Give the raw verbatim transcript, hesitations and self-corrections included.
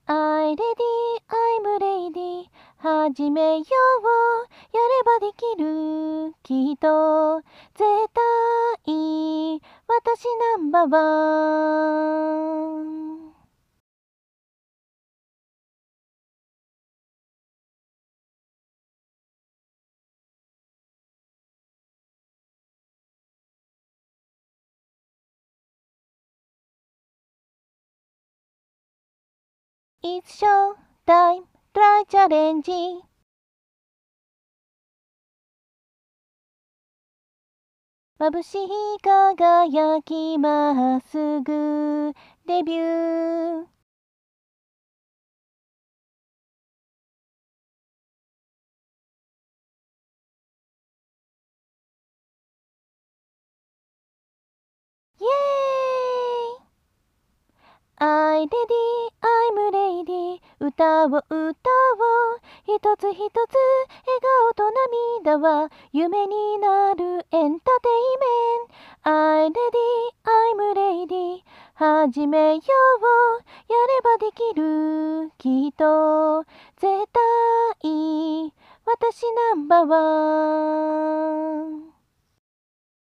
I ready, I'm ready 始めようやればできるきっと絶対私ナンバーワンIt's show time try challenge眩しい輝きまっすぐデビューイエーイ I ready, I'm ready 歌を歌おう一つ一つ笑顔と涙は夢になるエンターテイメント I ready, I'm ready 始めようやればできるきっと絶対私ナンバーワン